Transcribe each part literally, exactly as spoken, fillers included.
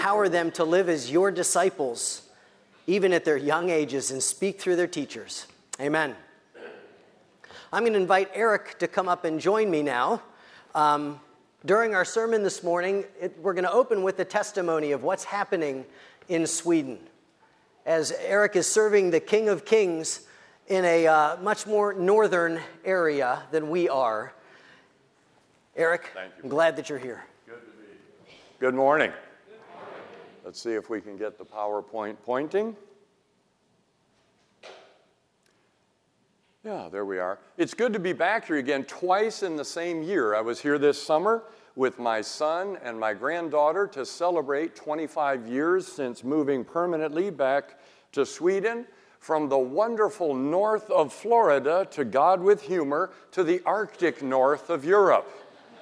empower them to live as your disciples, even at their young ages, and speak through their teachers. Amen. I'm going to invite Eric to come up and join me now. Um, during our sermon this morning, it, we're going to open with the testimony of what's happening in Sweden, as Eric is serving the King of Kings in a uh, much more northern area than we are. Eric, Thank you. I'm glad that you're here. Good to be here. Good morning. Good morning. Let's see if we can get the PowerPoint pointing. Yeah, there we are. It's good to be back here again twice in the same year. I was here this summer with my son and my granddaughter to celebrate twenty-five years since moving permanently back to Sweden, from the wonderful north of Florida to God with humor to the Arctic north of Europe.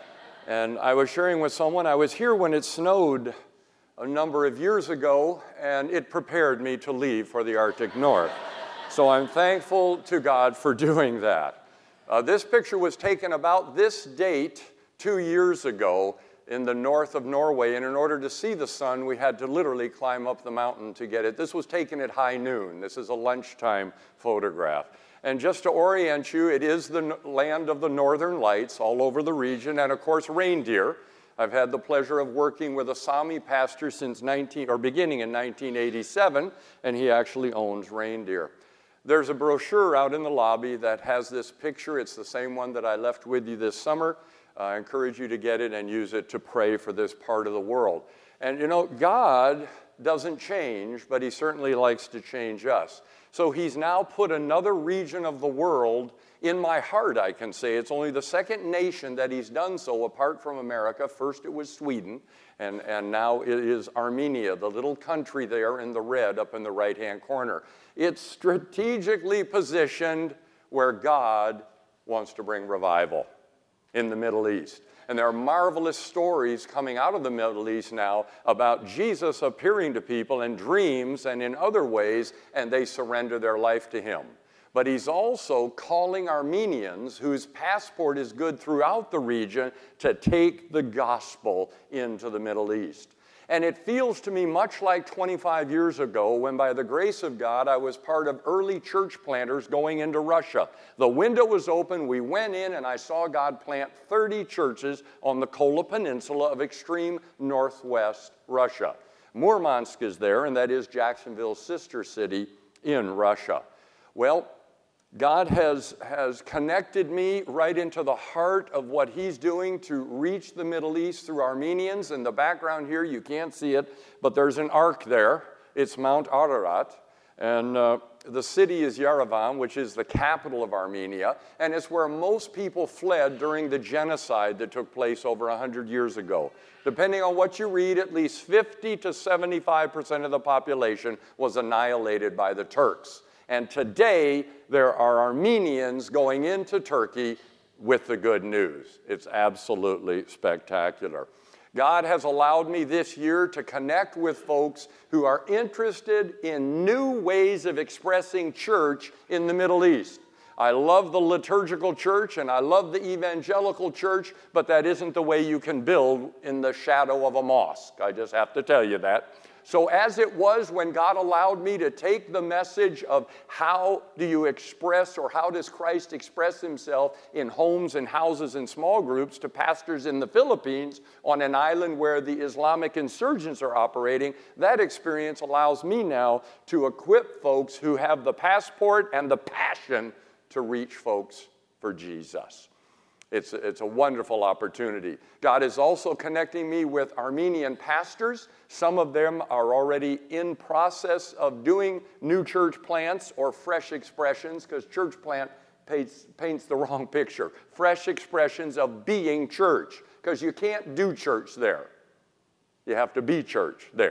And I was sharing with someone, I was here when it snowed a number of years ago, and it prepared me to leave for the Arctic North. So I'm thankful to God for doing that. Uh, this picture was taken about this date two years ago in the north of Norway, and in order to see the sun, we had to literally climb up the mountain to get it. This was taken at high noon. This is a lunchtime photograph. And just to orient you, it is the land of the northern lights all over the region, and of course reindeer. I've had the pleasure of working with a Sami pastor since nineteen or beginning in nineteen eighty-seven, and he actually owns reindeer. There's a brochure out in the lobby that has this picture. It's the same one that I left with you this summer. Uh, I encourage you to get it and use it to pray for this part of the world. And you know, God doesn't change, but he certainly likes to change us. So he's now put another region of the world in my heart, I can say. It's only the second nation that he's done so apart from America. First it was Sweden, and, and now it is Armenia, the little country there in the red up in the right-hand corner. It's strategically positioned where God wants to bring revival in the Middle East. And there are marvelous stories coming out of the Middle East now about Jesus appearing to people in dreams and in other ways, and they surrender their life to him. But he's also calling Armenians, whose passport is good throughout the region, to take the gospel into the Middle East. And it feels to me much like twenty-five years ago when, by the grace of God, I was part of early church planters going into Russia. The window was open, we went in, and I saw God plant thirty churches on the Kola Peninsula of extreme northwest Russia. Murmansk is there, and that is Jacksonville's sister city in Russia. Well, God has, has connected me right into the heart of what he's doing to reach the Middle East through Armenians. In the background here, you can't see it, but there's an arc there. It's Mount Ararat. And uh, the city is Yerevan, which is the capital of Armenia. And it's where most people fled during the genocide that took place over one hundred years ago. Depending on what you read, at least fifty to seventy-five percent of the population was annihilated by the Turks. And today, there are Armenians going into Turkey with the good news. It's absolutely spectacular. God has allowed me this year to connect with folks who are interested in new ways of expressing church in the Middle East. I love the liturgical church and I love the evangelical church, but that isn't the way you can build in the shadow of a mosque. I just have to tell you that. So as it was when God allowed me to take the message of how do you express or how does Christ express himself in homes and houses and small groups to pastors in the Philippines on an island where the Islamic insurgents are operating, that experience allows me now to equip folks who have the passport and the passion to reach folks for Jesus. It's, it's a wonderful opportunity. God is also connecting me with Armenian pastors. Some of them are already in process of doing new church plants or fresh expressions, because church plant paints, paints the wrong picture. Fresh expressions of being church, because you can't do church there. You have to be church there.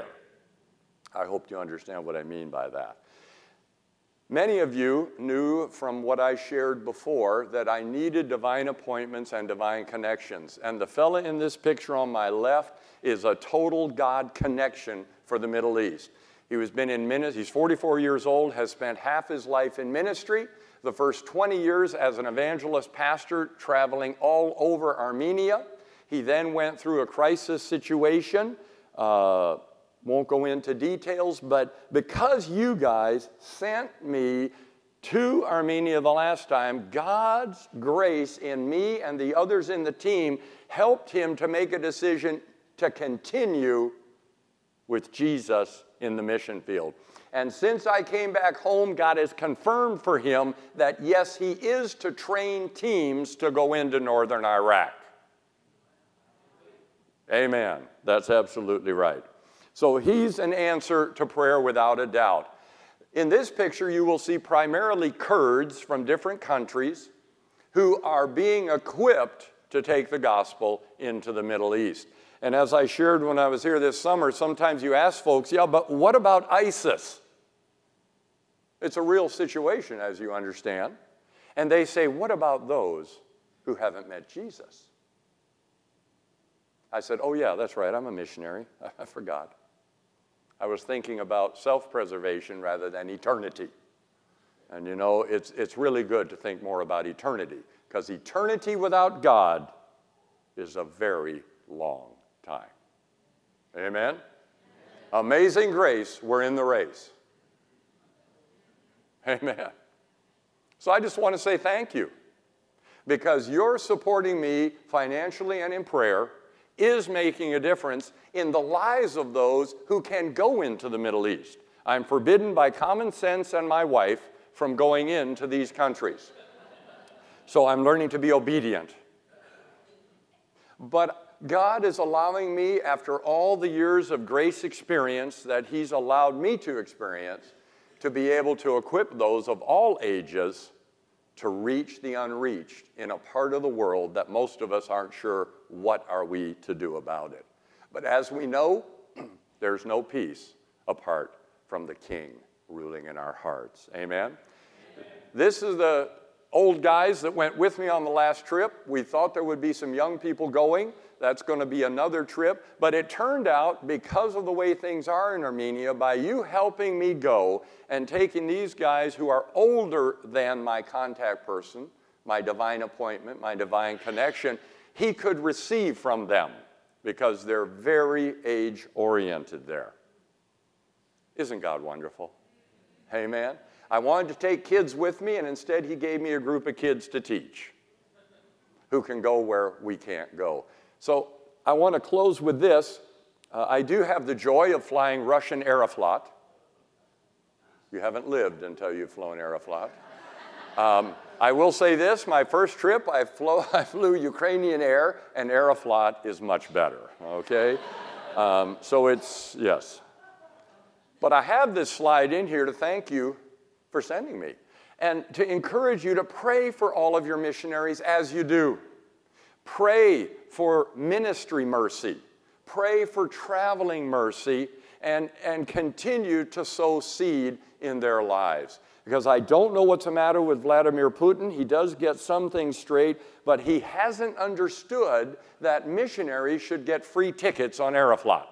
I hope you understand what I mean by that. Many of you knew from what I shared before that I needed divine appointments and divine connections. And the fella in this picture on my left is a total God connection for the Middle East. He was been in ministry, he's forty-four years old, has spent half his life in ministry, the first twenty years as an evangelist pastor traveling all over Armenia. He then went through a crisis situation, uh, Won't go into details, but because you guys sent me to Armenia the last time, God's grace in me and the others in the team helped him to make a decision to continue with Jesus in the mission field. And since I came back home, God has confirmed for him that yes, he is to train teams to go into northern Iraq. Amen. That's absolutely right. So he's an answer to prayer without a doubt. In this picture, you will see primarily Kurds from different countries who are being equipped to take the gospel into the Middle East. And as I shared when I was here this summer, sometimes you ask folks, yeah, but what about ISIS? It's a real situation, as you understand. And they say, what about those who haven't met Jesus? I said, oh yeah, that's right, I'm a missionary. I forgot. I was thinking about self-preservation rather than eternity. And you know, it's, it's really good to think more about eternity, because eternity without God is a very long time. Amen? Amen? Amazing grace, we're in the race. Amen. So I just want to say thank you, because you're supporting me financially and in prayer is making a difference in the lives of those who can go into the Middle East. I'm forbidden by common sense and my wife from going into these countries. So I'm learning to be obedient. But God is allowing me, after all the years of grace experience that he's allowed me to experience, to be able to equip those of all ages to reach the unreached in a part of the world that most of us aren't sure what are we to do about it. But as we know, there's no peace apart from the King ruling in our hearts. Amen? Amen. This is the old guys that went with me on the last trip. We thought there would be some young people going. That's going to be another trip. But it turned out, because of the way things are in Armenia, by you helping me go and taking these guys who are older than my contact person, my divine appointment, my divine connection, he could receive from them because they're very age-oriented there. Isn't God wonderful? Amen. I wanted to take kids with me, and instead he gave me a group of kids to teach who can go where we can't go. So I want to close with this. Uh, I do have the joy of flying Russian Aeroflot. You haven't lived until you've flown Aeroflot. Um, I will say this, my first trip, I, flew, I flew Ukrainian Air, and Aeroflot is much better, okay? Um, so it's, yes. But I have this slide in here to thank you for sending me, and to encourage you to pray for all of your missionaries as you do. Pray for ministry mercy. Pray for traveling mercy, and, and continue to sow seed in their lives. Because I don't know what's the matter with Vladimir Putin. He does get some things straight, but he hasn't understood that missionaries should get free tickets on Aeroflot.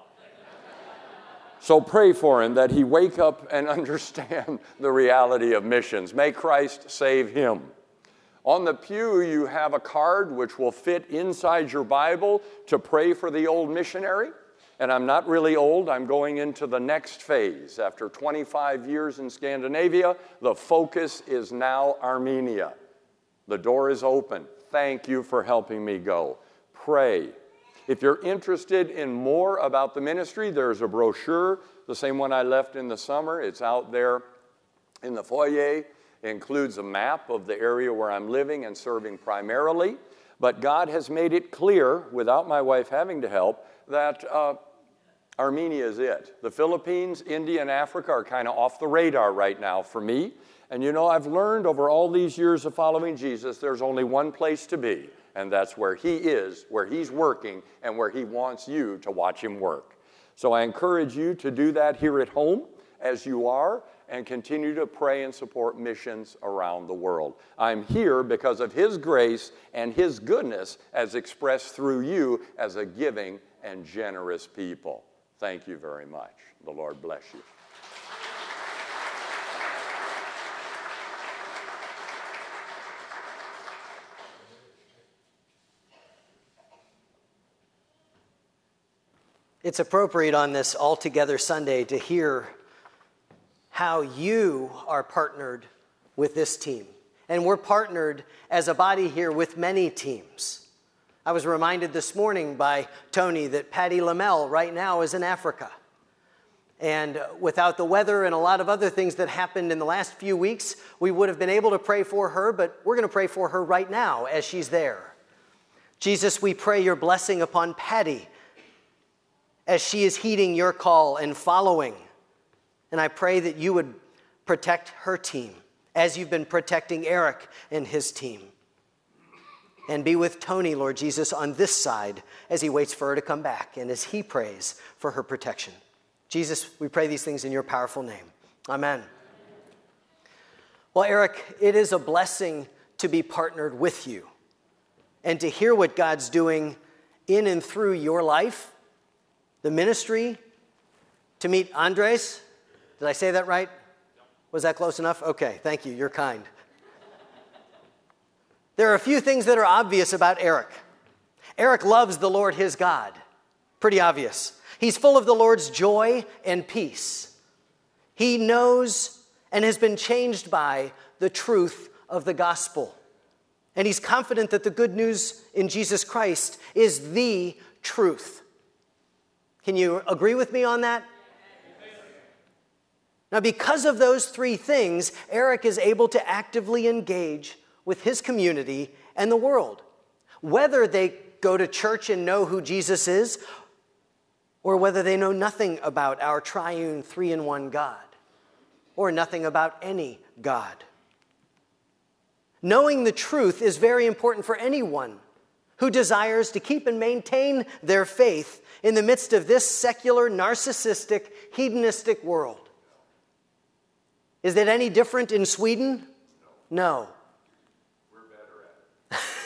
So pray for him that he wake up and understand the reality of missions. May Christ save him. On the pew, you have a card which will fit inside your Bible to pray for the old missionary. And I'm not really old. I'm going into the next phase. After twenty-five years in Scandinavia, the focus is now Armenia. The door is open. Thank you for helping me go. Pray. If you're interested in more about the ministry, there's a brochure, the same one I left in the summer. It's out there in the foyer. It includes a map of the area where I'm living and serving primarily. But God has made it clear, without my wife having to help, that uh, Armenia is it. The Philippines, India, and Africa are kind of off the radar right now for me. And you know, I've learned over all these years of following Jesus, there's only one place to be. And that's where he is, where he's working, and where he wants you to watch him work. So I encourage you to do that here at home as you are, and continue to pray and support missions around the world. I'm here because of his grace and his goodness as expressed through you as a giving and generous people. Thank you very much. The Lord bless you. It's appropriate on this All Together Sunday to hear how you are partnered with this team. And we're partnered as a body here with many teams. I was reminded this morning by Tony that Patty Lamel right now is in Africa. And without the weather and a lot of other things that happened in the last few weeks, we would have been able to pray for her, but we're going to pray for her right now as she's there. Jesus, we pray your blessing upon Patty as she is heeding your call and following. And I pray that you would protect her team as you've been protecting Eric and his team. And be with Tony, Lord Jesus, on this side as he waits for her to come back and as he prays for her protection. Jesus, we pray these things in your powerful name. Amen. Well, Eric, it is a blessing to be partnered with you and to hear what God's doing in and through your life, the ministry, to meet Andres. Did I say that right? Was that close enough? Okay, thank you. You're kind. There are a few things that are obvious about Eric. Eric loves the Lord his God. Pretty obvious. He's full of the Lord's joy and peace. He knows and has been changed by the truth of the gospel. And he's confident that the good news in Jesus Christ is the truth. Can you agree with me on that? Now, because of those three things, Eric is able to actively engage with his community and the world. Whether they go to church and know who Jesus is, or whether they know nothing about our triune three-in-one God, or nothing about any God. Knowing the truth is very important for anyone who desires to keep and maintain their faith in the midst of this secular, narcissistic, hedonistic world. Is that any different in Sweden? No. We're better at it.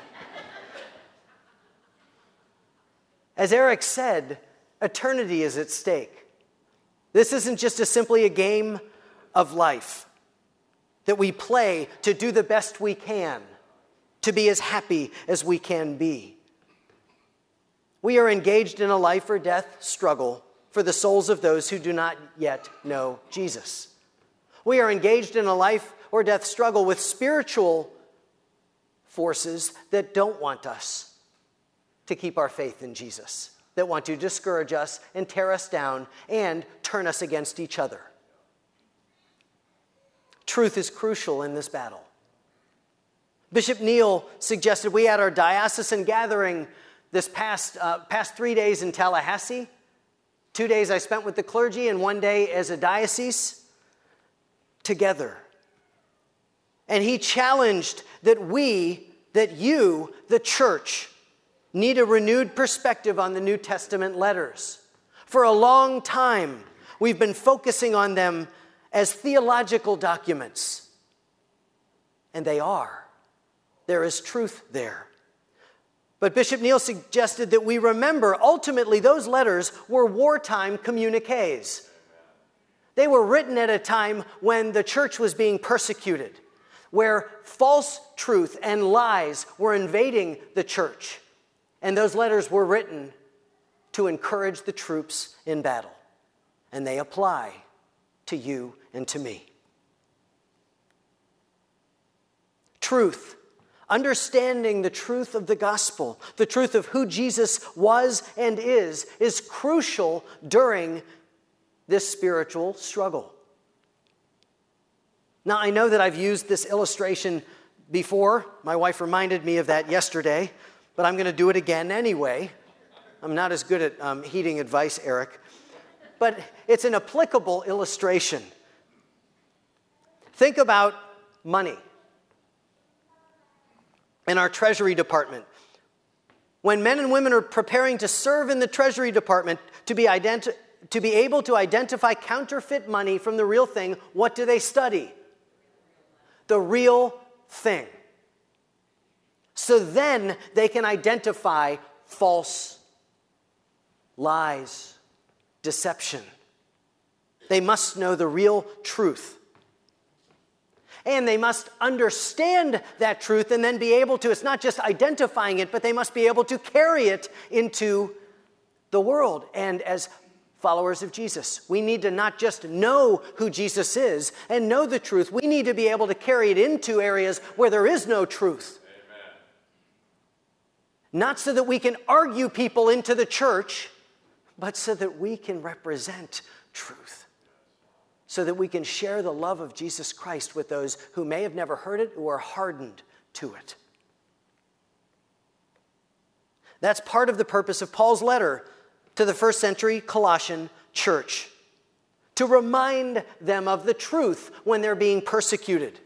As Eric said, eternity is at stake. This isn't just a simply a game of life that we play to do the best we can, to be as happy as we can be. We are engaged in a life or death struggle for the souls of those who do not yet know Jesus. We are engaged in a life or death struggle with spiritual forces that don't want us to keep our faith in Jesus, that want to discourage us and tear us down and turn us against each other. Truth is crucial in this battle. Bishop Neal suggested we had our diocesan gathering this past, uh, past three days in Tallahassee. Two days I spent with the clergy and one day as a diocese together. And he challenged that we, that you, the church, need a renewed perspective on the New Testament letters. For a long time, we've been focusing on them as theological documents. And they are. There is truth there. But Bishop Neal suggested that we remember, ultimately, those letters were wartime communiques. They were written at a time when the church was being persecuted, where false truth and lies were invading the church. And those letters were written to encourage the troops in battle. And they apply to you and to me. Truth. Understanding the truth of the gospel, the truth of who Jesus was and is, is crucial during this spiritual struggle. Now, I know that I've used this illustration before. My wife reminded me of that yesterday, but I'm going to do it again anyway. I'm not as good at um, heeding advice, Eric, but it's an applicable illustration. Think about money in our Treasury Department. When men and women are preparing to serve in the Treasury Department to be, identi- to be able to identify counterfeit money from the real thing, what do they study? The real thing. So then they can identify false lies, deception. They must know the real truth. And they must understand that truth and then be able to, it's not just identifying it, but they must be able to carry it into the world. And as followers of Jesus, we need to not just know who Jesus is and know the truth. We need to be able to carry it into areas where there is no truth. Amen. Not so that we can argue people into the church, but so that we can represent truth. So that we can share the love of Jesus Christ with those who may have never heard it, who are hardened to it. That's part of the purpose of Paul's letter to the first century Colossian church, to remind them of the truth when they're being persecuted.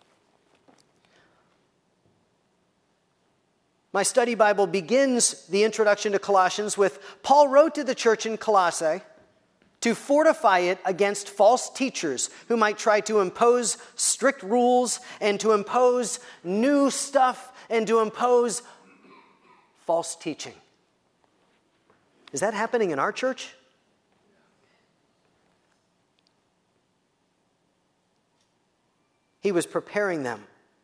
My study Bible begins the introduction to Colossians with, Paul wrote to the church in Colossae to fortify it against false teachers who might try to impose strict rules and to impose new stuff and to impose false teaching. Is that happening in our church? He was preparing them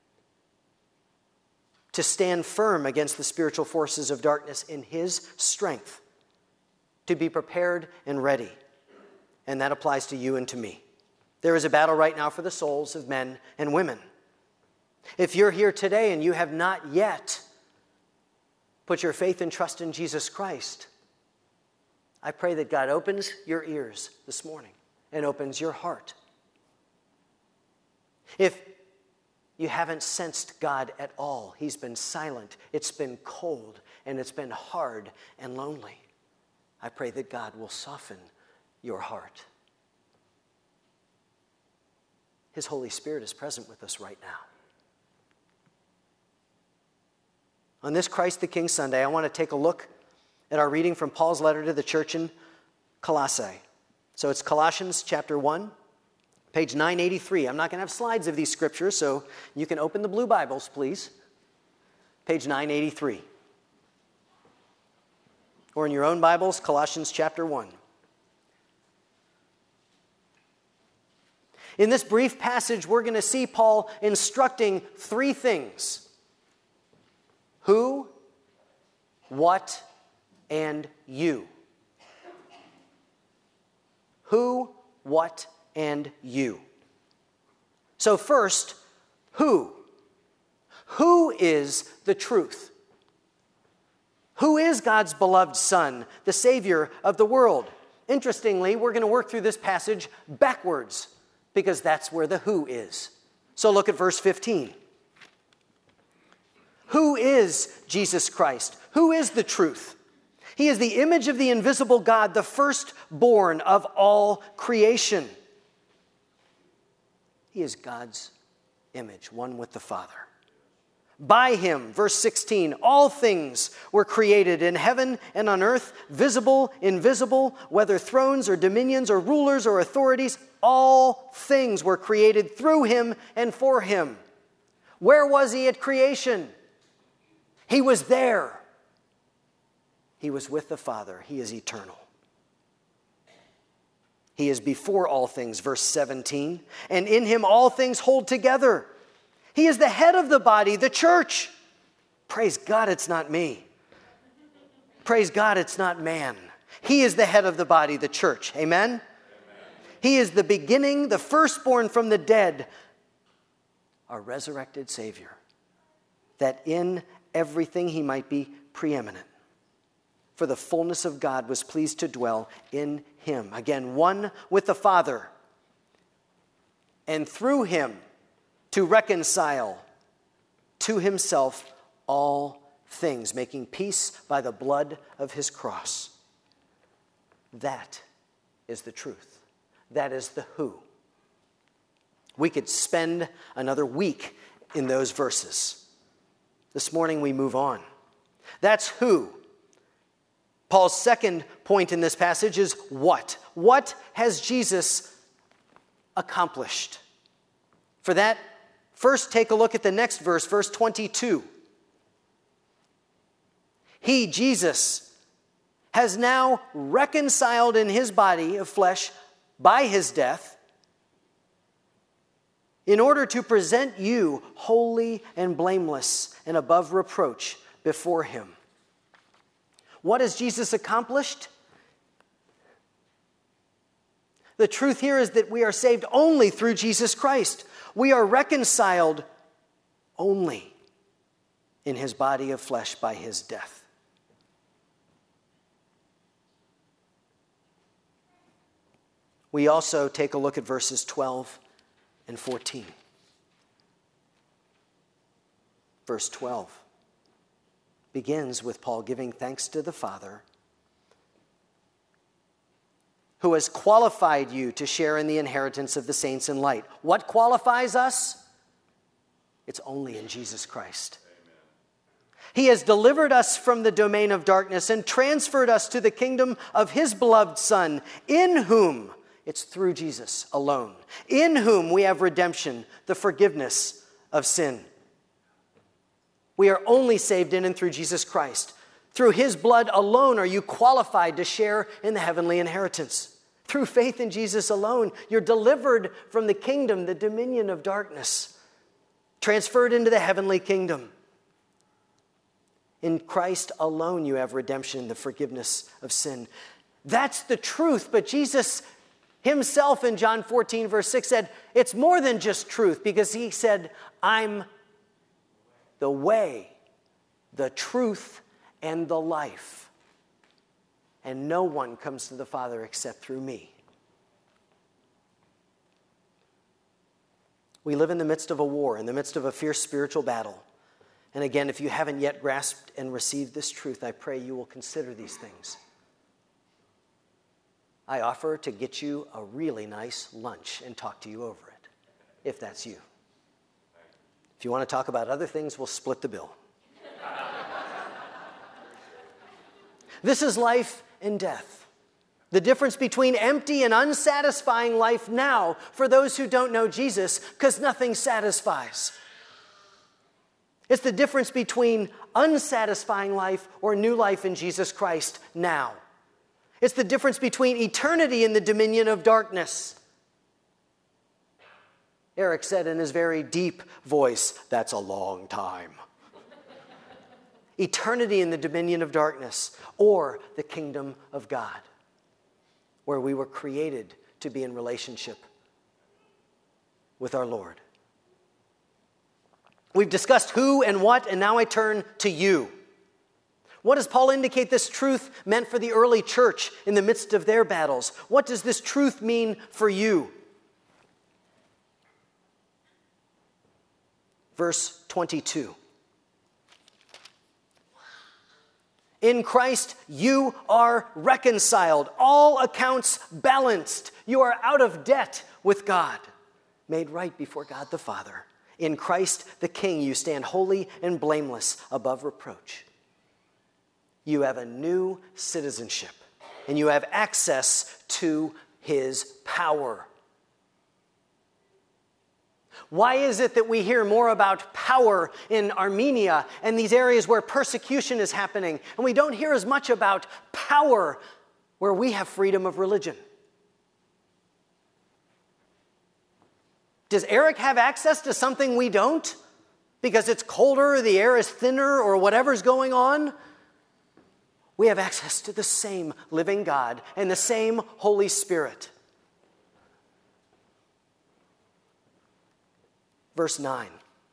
to stand firm against the spiritual forces of darkness in his strength, to be prepared and ready. And that applies to you and to me. There is a battle right now for the souls of men and women. If you're here today and you have not yet put your faith and trust in Jesus Christ, I pray that God opens your ears this morning and opens your heart. If you haven't sensed God at all, he's been silent, it's been cold, and it's been hard and lonely, I pray that God will soften your heart. His Holy Spirit is present with us right now. On this Christ the King Sunday, I want to take a look at our reading from Paul's letter to the church in Colossae. So it's Colossians chapter one, page nine eighty-three. I'm not going to have slides of these scriptures, so you can open the blue Bibles, please. Page nine eighty-three. Or in your own Bibles, Colossians chapter one. In this brief passage, we're going to see Paul instructing three things: who, what, and you. Who, what, and you. So first, who? Who is the truth? Who is God's beloved Son, the Savior of the world? Interestingly, we're going to work through this passage backwards, because that's where the who is. So look at verse fifteen. Who is Jesus Christ? Who is the truth? He is the image of the invisible God, the firstborn of all creation. He is God's image, one with the Father. By him, verse sixteen, all things were created in heaven and on earth, visible, invisible, whether thrones or dominions or rulers or authorities, all things were created through him and for him. Where was he at creation? He was there. He was with the Father. He is eternal. He is before all things, verse seventeen, and in him all things hold together. He is the head of the body, the church. Praise God, it's not me. Praise God, it's not man. He is the head of the body, the church. Amen? Amen. He is the beginning, the firstborn from the dead, our resurrected Savior, that in everything he might be preeminent. For the fullness of God was pleased to dwell in him. Again, one with the Father, and through him to reconcile to himself all things, making peace by the blood of his cross. That is the truth. That is the who. We could spend another week in those verses. This morning we move on. That's who. Paul's second point in this passage is what. What has Jesus accomplished? For that, first take a look at the next verse, verse twenty-two. He, Jesus, has now reconciled in his body of flesh by his death in order to present you holy and blameless and above reproach before him. What has Jesus accomplished? The truth here is that we are saved only through Jesus Christ. We are reconciled only in his body of flesh by his death. We also take a look at verses twelve and fourteen. Verse twelve begins with Paul giving thanks to the Father who has qualified you to share in the inheritance of the saints in light. What qualifies us? It's only in Jesus Christ. Amen. He has delivered us from the domain of darkness and transferred us to the kingdom of his beloved Son, in whom, it's through Jesus alone, in whom we have redemption, the forgiveness of sin. We are only saved in and through Jesus Christ. Through his blood alone are you qualified to share in the heavenly inheritance. Through faith in Jesus alone, you're delivered from the kingdom, the dominion of darkness, transferred into the heavenly kingdom. In Christ alone you have redemption, the forgiveness of sin. That's the truth, but Jesus himself in John fourteen verse six said, it's more than just truth, because he said, I'm the way, the truth, and the life. And no one comes to the Father except through me. We live in the midst of a war, in the midst of a fierce spiritual battle. And again, if you haven't yet grasped and received this truth, I pray you will consider these things. I offer to get you a really nice lunch and talk to you over it, if that's you. If you want to talk about other things, we'll split the bill. This is life and death. The difference between empty and unsatisfying life now for those who don't know Jesus, because nothing satisfies. It's the difference between unsatisfying life or new life in Jesus Christ now. It's the difference between eternity in the dominion of darkness. Eric said in his very deep voice, that's a long time. Eternity in the dominion of darkness, or the kingdom of God, where we were created to be in relationship with our Lord. We've discussed who and what, and now I turn to you. What does Paul indicate this truth meant for the early church in the midst of their battles? What does this truth mean for you? Verse twenty-two. In Christ, you are reconciled, all accounts balanced. You are out of debt with God, made right before God the Father. In Christ the King, you stand holy and blameless above reproach. You have a new citizenship, and you have access to his power. Why is it that we hear more about power in Armenia and these areas where persecution is happening, and we don't hear as much about power where we have freedom of religion? Does Eric have access to something we don't? Because it's colder, the air is thinner, or whatever's going on? We have access to the same living God and the same Holy Spirit. Verse nine.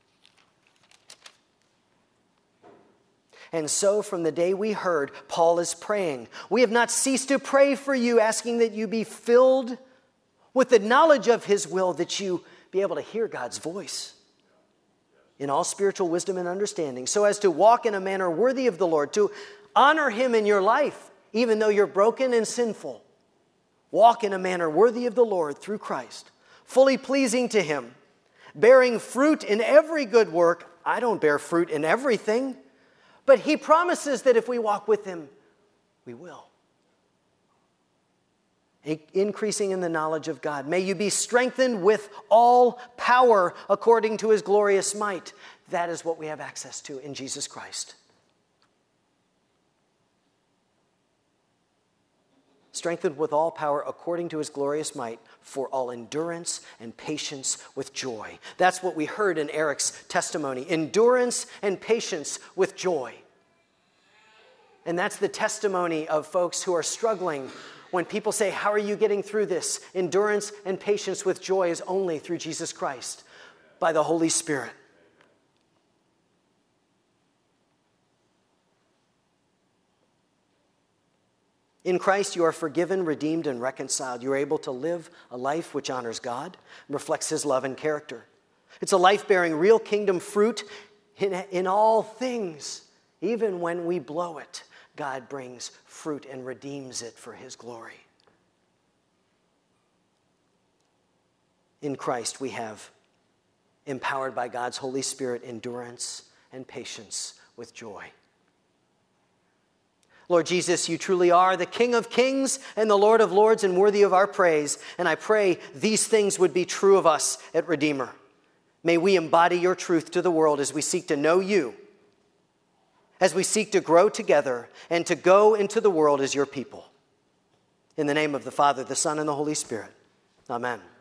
And so from the day we heard, Paul is praying. We have not ceased to pray for you, asking that you be filled with the knowledge of his will, that you be able to hear God's voice in all spiritual wisdom and understanding, so as to walk in a manner worthy of the Lord, to honor him in your life, even though you're broken and sinful. Walk in a manner worthy of the Lord through Christ, fully pleasing to him, bearing fruit in every good work. I don't bear fruit in everything, but he promises that if we walk with him, we will. Increasing in the knowledge of God. May you be strengthened with all power according to his glorious might. That is what we have access to in Jesus Christ. Strengthened with all power according to his glorious might, for all endurance and patience with joy. That's what we heard in Eric's testimony. Endurance and patience with joy. And that's the testimony of folks who are struggling When people say, how are you getting through this? Endurance and patience with joy is only through Jesus Christ, by the Holy Spirit. In Christ, you are forgiven, redeemed, and reconciled. You are able to live a life which honors God and reflects his love and character. It's a life bearing real kingdom fruit in, in all things. Even when we blow it, God brings fruit and redeems it for his glory. In Christ, we have, empowered by God's Holy Spirit, endurance and patience with joy. Lord Jesus, you truly are the King of kings and the Lord of lords and worthy of our praise. And I pray these things would be true of us at Redeemer. May we embody your truth to the world as we seek to know you, as we seek to grow together and to go into the world as your people. In the name of the Father, the Son, and the Holy Spirit. Amen.